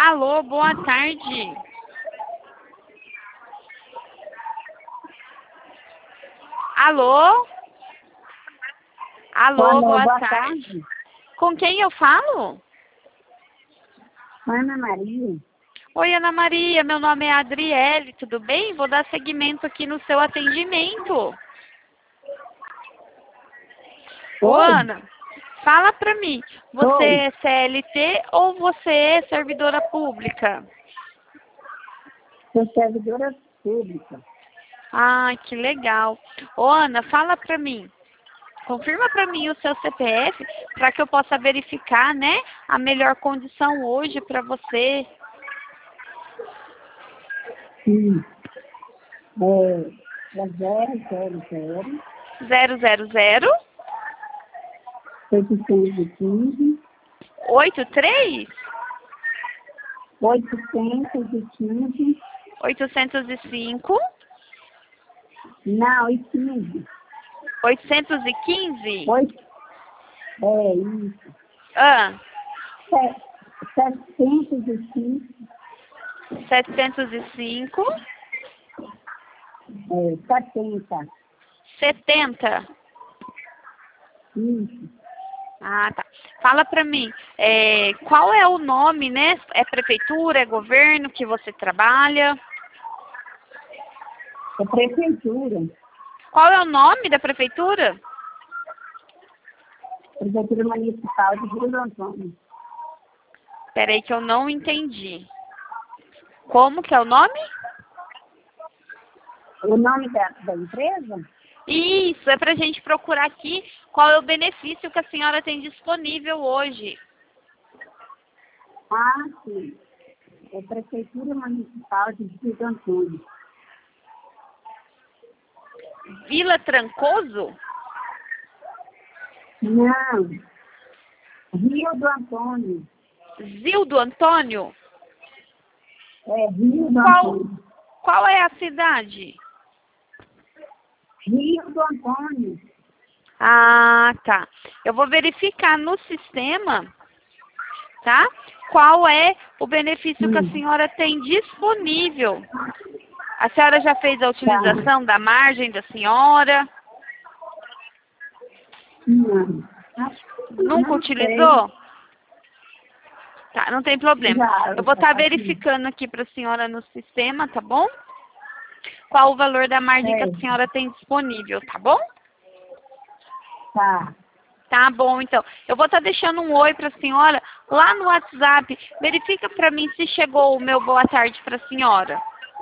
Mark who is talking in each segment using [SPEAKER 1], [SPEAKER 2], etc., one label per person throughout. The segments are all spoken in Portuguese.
[SPEAKER 1] Alô, boa tarde. Alô? Alô, boa tarde. Com quem eu falo?
[SPEAKER 2] Ana Maria.
[SPEAKER 1] Oi, Ana Maria, meu nome é Adriele, tudo bem? Vou dar seguimento aqui no seu atendimento. Ô,
[SPEAKER 2] Oi.
[SPEAKER 1] Ana, fala pra mim, você
[SPEAKER 2] Oi.
[SPEAKER 1] é CLT ou você é servidora pública?
[SPEAKER 2] Sou servidora pública.
[SPEAKER 1] Ah, que legal. Ô, Ana, fala pra mim. Confirma para mim o seu CPF para que eu possa verificar, né, a melhor condição hoje para você.
[SPEAKER 2] Sim. É 000
[SPEAKER 1] 000
[SPEAKER 2] 815
[SPEAKER 1] 83
[SPEAKER 2] 815
[SPEAKER 1] 805
[SPEAKER 2] não, e 15.
[SPEAKER 1] 815
[SPEAKER 2] Isso.
[SPEAKER 1] ah,
[SPEAKER 2] 705
[SPEAKER 1] 705
[SPEAKER 2] 70.
[SPEAKER 1] 70.
[SPEAKER 2] Isso.
[SPEAKER 1] Ah, tá. Fala para mim, qual é o nome, né? É prefeitura, é governo que você trabalha?
[SPEAKER 2] É prefeitura.
[SPEAKER 1] Qual é o nome da prefeitura?
[SPEAKER 2] Prefeitura Municipal de Rio do Antônio.
[SPEAKER 1] Peraí que eu não entendi. Como que é o nome?
[SPEAKER 2] O nome da empresa?
[SPEAKER 1] Isso, é pra gente procurar aqui qual é o benefício que a senhora tem disponível hoje.
[SPEAKER 2] Ah, sim. É Prefeitura Municipal de Rio do Antônio.
[SPEAKER 1] Vila Trancoso?
[SPEAKER 2] Não. Rio do Antônio.
[SPEAKER 1] Zildo Antônio?
[SPEAKER 2] É Rio do
[SPEAKER 1] Qual,
[SPEAKER 2] Antônio.
[SPEAKER 1] qual é a cidade?
[SPEAKER 2] Rio do Antônio.
[SPEAKER 1] Ah, tá. Eu vou verificar no sistema, tá? Qual é o benefício que a senhora tem disponível. A senhora já fez a utilização da margem da senhora?
[SPEAKER 2] Não.
[SPEAKER 1] Nunca
[SPEAKER 2] Não
[SPEAKER 1] utilizou? Tá, não tem problema.
[SPEAKER 2] Já,
[SPEAKER 1] Eu vou estar
[SPEAKER 2] assim,
[SPEAKER 1] verificando aqui para a senhora no sistema, tá bom? Qual o valor da margem que a
[SPEAKER 2] é,
[SPEAKER 1] senhora tem disponível, tá bom?
[SPEAKER 2] tá.
[SPEAKER 1] Tá bom, então. Eu vou estar deixando um oi para a senhora lá no WhatsApp. Verifica para mim se chegou o meu boa tarde para a senhora.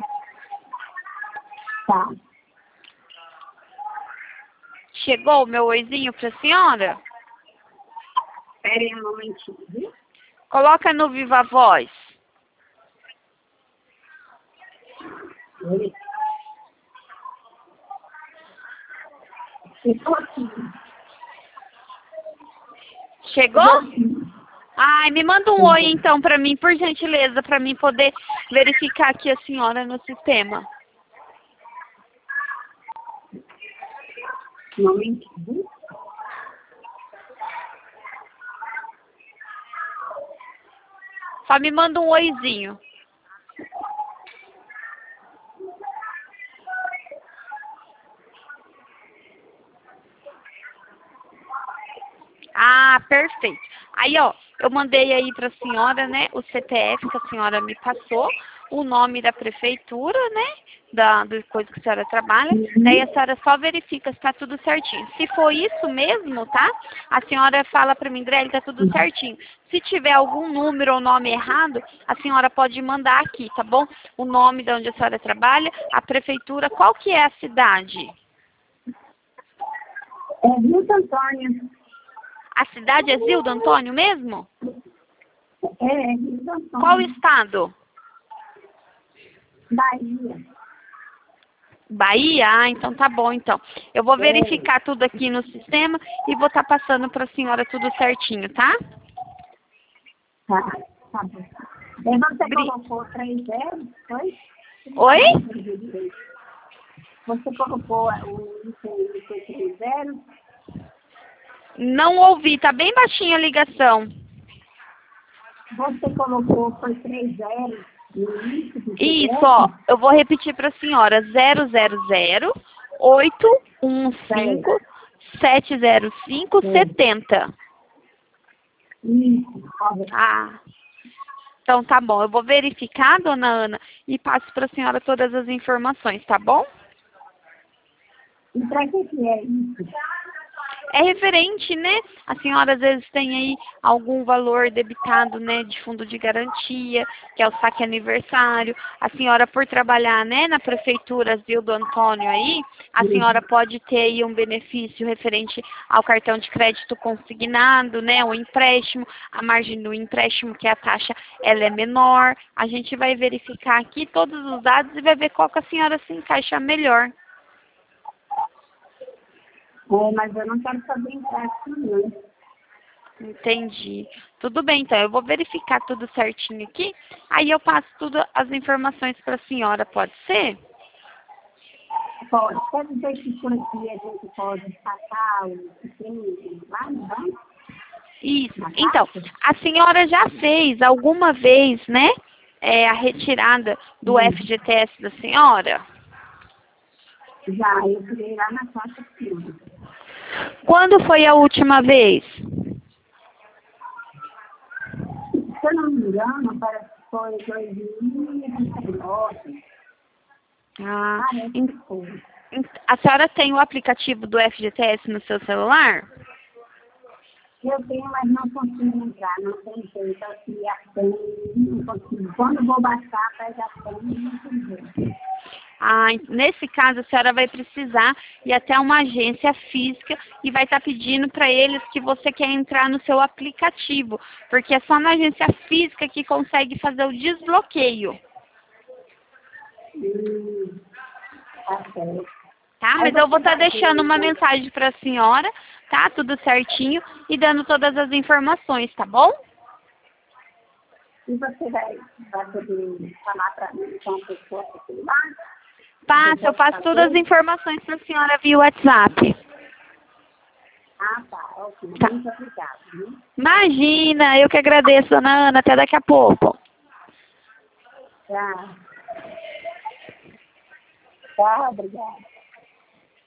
[SPEAKER 2] Tá.
[SPEAKER 1] Chegou o meu oizinho para a senhora?
[SPEAKER 2] Espera aí um momentinho, viu?
[SPEAKER 1] Coloca no Viva Voz.
[SPEAKER 2] Oi. Estou aqui.
[SPEAKER 1] Chegou?
[SPEAKER 2] Estou aqui.
[SPEAKER 1] Ai, me manda um oi então para mim, por gentileza, para mim poder verificar aqui a senhora no sistema.
[SPEAKER 2] Um momentinho.
[SPEAKER 1] Só me manda um oizinho. Ah, perfeito. Aí, ó, eu mandei aí para a senhora, né, o CPF que a senhora me passou, o nome da prefeitura, né, do coisa que a senhora trabalha. Daí a senhora só verifica se está tudo certinho. Se for isso mesmo, tá? A senhora fala para mim, Greg, tá tudo certinho. Se tiver algum número ou nome errado, a senhora pode mandar aqui, tá bom? O nome de onde a senhora trabalha, a prefeitura, qual que é a cidade?
[SPEAKER 2] É Rio do Antônio.
[SPEAKER 1] A cidade é Zildo Antônio mesmo?
[SPEAKER 2] É Rio do Antônio.
[SPEAKER 1] Qual estado?
[SPEAKER 2] Bahia.
[SPEAKER 1] Bahia? Ah, então tá bom, então. Eu vou verificar tudo aqui no sistema e vou estar passando para a senhora tudo certinho, tá?
[SPEAKER 2] Tá. Tá bom. Aí você colocou 30, foi?
[SPEAKER 1] Oi?
[SPEAKER 2] Você colocou o item 30?
[SPEAKER 1] Não ouvi, tá bem baixinha a ligação.
[SPEAKER 2] Você colocou, foi 3 zeros no início do
[SPEAKER 1] Isso,
[SPEAKER 2] CPF?
[SPEAKER 1] ó, eu vou repetir para a senhora, 000-815-705-70.
[SPEAKER 2] Isso, correto.
[SPEAKER 1] Ah, então tá bom. Eu vou verificar, dona Ana, e passo para a senhora todas as informações, tá bom?
[SPEAKER 2] E para que é isso?
[SPEAKER 1] É referente, né? A senhora às vezes tem aí algum valor debitado, né, de fundo de garantia, que é o saque aniversário. A senhora, por trabalhar, né, na prefeitura Zildo Antônio aí, a senhora pode ter aí um benefício referente ao cartão de crédito consignado, né, o empréstimo, a margem do empréstimo, que a taxa ela é menor. A gente vai verificar aqui todos os dados e vai ver qual que a senhora se encaixa melhor.
[SPEAKER 2] Mas eu não quero fazer empréstimo, não.
[SPEAKER 1] Entendi. Tudo bem, então. Eu vou verificar tudo certinho aqui. Aí eu passo todas as informações para a senhora, pode ser?
[SPEAKER 2] Pode dizer que por aqui a gente pode sacar o pequeno lá no banco?
[SPEAKER 1] Isso. Então, a senhora já fez alguma vez, né, a retirada do FGTS da senhora?
[SPEAKER 2] Já, eu tirei lá na Caixa Seguros.
[SPEAKER 1] Quando foi a última vez?
[SPEAKER 2] Se eu não me engano, parece que foi 2019.
[SPEAKER 1] Ah,
[SPEAKER 2] Parece que foi.
[SPEAKER 1] a senhora tem o aplicativo do FGTS no seu celular?
[SPEAKER 2] Eu tenho, mas não consigo entrar, não tem jeito. Aqui a senha, não consigo. Quando eu vou baixar, pega a senha, não tem jeito.
[SPEAKER 1] Ah, nesse caso, a senhora vai precisar ir até uma agência física e vai estar pedindo para eles que você quer entrar no seu aplicativo, porque é só na agência física que consegue fazer o desbloqueio.
[SPEAKER 2] Tá certo.
[SPEAKER 1] Tá? Mas eu vou estar deixando uma mensagem para a senhora, tá? Tudo certinho e dando todas as informações, tá bom?
[SPEAKER 2] E você vai poder falar para mim com a pessoa que lá?
[SPEAKER 1] Passa, eu passo todas as informações para a senhora via WhatsApp.
[SPEAKER 2] Ah, tá. Ok.
[SPEAKER 1] Tá.
[SPEAKER 2] Muito obrigada. Viu?
[SPEAKER 1] Imagina, eu que agradeço, dona Ana. Até daqui a pouco.
[SPEAKER 2] Tá. Tá, obrigada.